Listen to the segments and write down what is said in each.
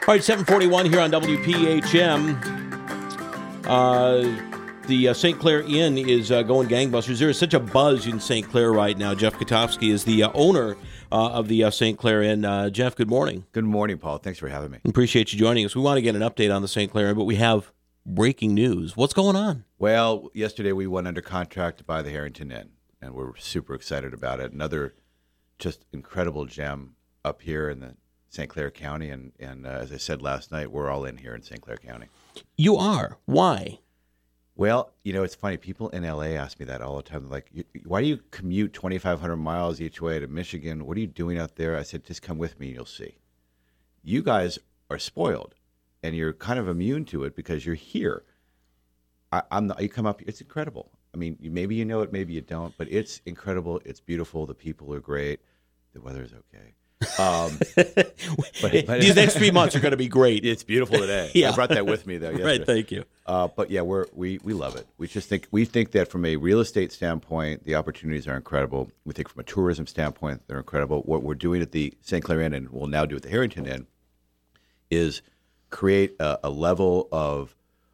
All right, 741 here on WPHM. The St. Clair Inn is going gangbusters. There is such a buzz in St. Clair right now. Jeff Katofsky is the owner of the St. Clair Inn. Jeff, good morning. Good morning, Paul. Thanks for having me. Appreciate you joining us. We want to get an update on the St. Clair Inn, but we have breaking news. What's going on? Well, yesterday we went under contract to buy the Harrington Inn, and we're super excited about it. Another just incredible gem up here in the St. Clair County, and as I said last night, we're all in here in St. Clair County. You are. Why? Well, you know, it's funny. People in L.A. ask me that all the time. They're like, why do you commute 2,500 miles each way to Michigan? What are you doing out there? I said, just come with me and you'll see. You guys are spoiled, and you're kind of immune to it because you're here. I'm not, you come up, it's incredible. I mean, maybe you know it, maybe you don't, but it's incredible. It's beautiful. The people are great. The weather's okay. But These next 3 months are going to be great. It's beautiful today. Yeah. I brought that with me though. Yesterday. Right, thank you. But yeah, we love it. We think that from a real estate standpoint, the opportunities are incredible. We think from a tourism standpoint, they're incredible. What we're doing at the St. Clair Inn, and we'll now do at the Harrington Inn, is create a level of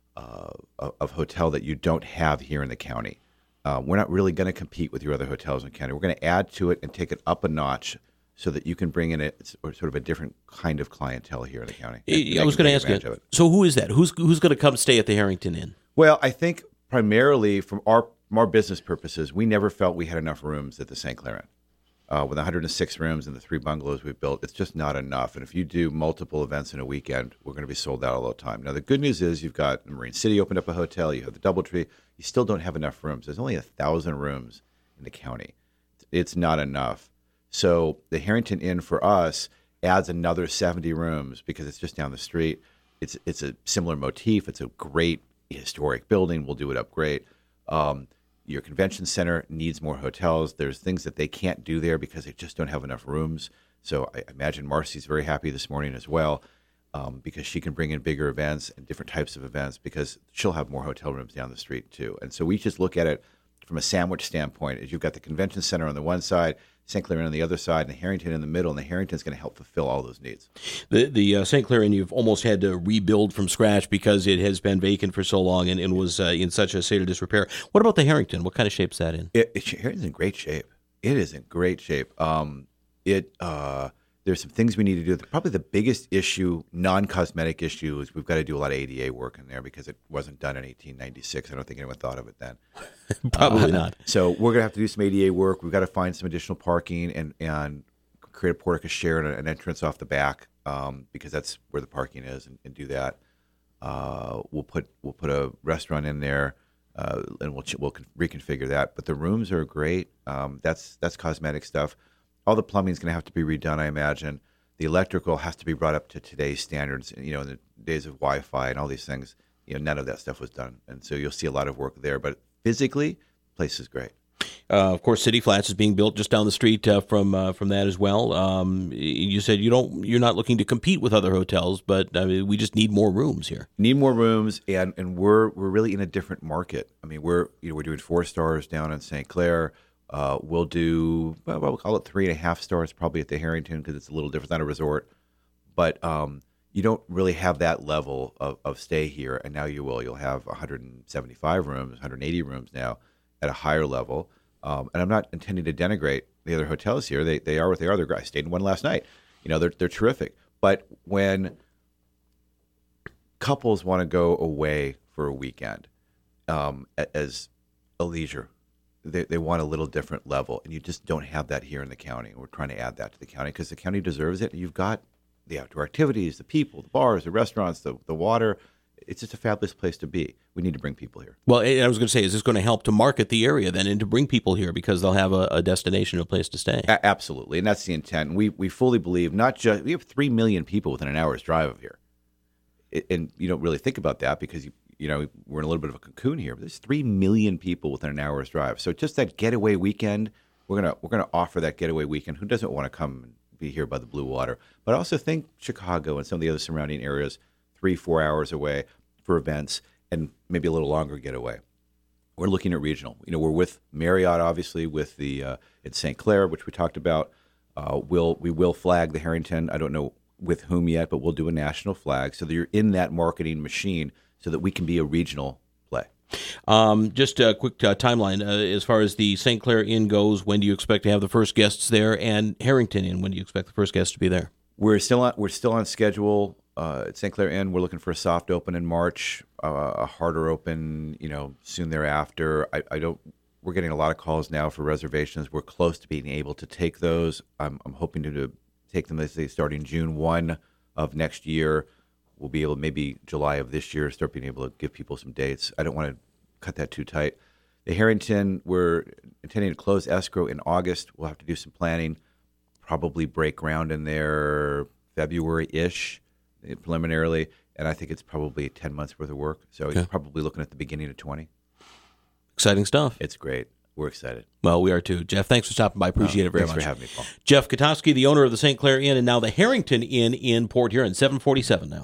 hotel that you don't have here in the county. We're not really going to compete with your other hotels in the county. We're going to add to it and take it up a notch, so that you can bring in sort of a different kind of clientele here in the county. I was going to ask you, so who is that? Who's going to come stay at the Harrington Inn? Well, I think primarily from our business purposes, we never felt we had enough rooms at the St. Clair Inn. With 106 rooms and the 3 bungalows we've built, it's just not enough. And if you do multiple events in a weekend, we're going to be sold out all the time. Now, the good news is you've got Marine City opened up a hotel, you have the DoubleTree. You still don't have enough rooms. There's only 1,000 rooms in the county. It's not enough. So the Harrington Inn for us adds another 70 rooms because it's just down the street. It's a similar motif. It's a great historic building. We'll do it up great. Your convention center needs more hotels. There's things that they can't do there because they just don't have enough rooms. So I imagine Marcy's very happy this morning as well because she can bring in bigger events and different types of events because she'll have more hotel rooms down the street too. And so we just look at it from a sandwich standpoint. As you've got the convention center on the one side, St. Clair Inn on the other side, and the Harrington in the middle, and the Harrington's going to help fulfill all those needs. The St. Clair Inn, you've almost had to rebuild from scratch because it has been vacant for so long and was in such a state of disrepair. What about the Harrington? What kind of shape's that in? Harrington's in great shape. It is in great shape. There's some things we need to do. Probably the biggest issue, non-cosmetic issue, is we've got to do a lot of ADA work in there because it wasn't done in 1896. I don't think anyone thought of it then. Probably not. So we're going to have to do some ADA work. We've got to find some additional parking and create a portico share and an entrance off the back because that's where the parking is, and do that. We'll put a restaurant in there and we'll reconfigure that. But the rooms are great. That's cosmetic stuff. All the plumbing is going to have to be redone, I imagine. The electrical has to be brought up to today's standards. You know, in the days of Wi-Fi and all these things, none of that stuff was done, and so you'll see a lot of work there. But physically, the place is great. Of course, City Flats is being built just down the street from that as well. You said you're not looking to compete with other hotels, but we just need more rooms here. Need more rooms, and we're really in a different market. I mean, we're doing 4 stars down in St. Clair. We'll do, we'll call it 3.5 stars probably at the Harrington because it's a little different. It's not a resort. But you don't really have that level of stay here, and now you will. You'll have 175 rooms, 180 rooms now at a higher level. And I'm not intending to denigrate the other hotels here. They are what they are. I stayed in one last night. They're terrific. But when couples want to go away for a weekend as a leisure, they want a little different level, and you just don't have that here in the county. We're trying to add that to the county because the county deserves it. You've got the outdoor activities, the people, the bars, the restaurants, the water. It's just a fabulous place to be. We need to bring people here. Well, I was going to say, is this going to help to market the area then and to bring people here because they'll have a destination, a place to stay? Absolutely, and that's the intent. And we fully believe we have 3 million people within an hour's drive of here. And you don't really think about that because we're in a little bit of a cocoon here, but there's 3 million people within an hour's drive. So just that getaway weekend, we're gonna offer that getaway weekend. Who doesn't want to come and be here by the blue water? But also think Chicago and some of the other surrounding areas, 3-4 hours away for events and maybe a little longer getaway. We're looking at regional. We're with Marriott, obviously, with the in St. Clair, which we talked about. We will flag the Harrington. I don't know with whom yet, but we'll do a national flag so that you're in that marketing machine so that we can be a regional play. Just a quick timeline as far as the St. Clair Inn goes. When do you expect to have the first guests there? And Harrington Inn, when do you expect the first guests to be there? We're still on schedule at St. Clair Inn. We're looking for a soft open in March, a harder open, soon thereafter. We're getting a lot of calls now for reservations. We're close to being able to take those. I'm hoping to take them, starting June 1 of next year. We'll be able, maybe July of this year, start being able to give people some dates. I don't want to cut that too tight. The Harrington, we're intending to close escrow in August. We'll have to do some planning, probably break ground in there February-ish preliminarily, and I think it's probably 10 months worth of work. So You're probably looking at the beginning of 20. Exciting stuff. It's great. We're excited. Well, we are too. Jeff, thanks for stopping by. Appreciate it very much. Thanks for having me, Paul. Jeff Katowski, the owner of the St. Clair Inn and now the Harrington Inn in Port Huron, 7:47 now.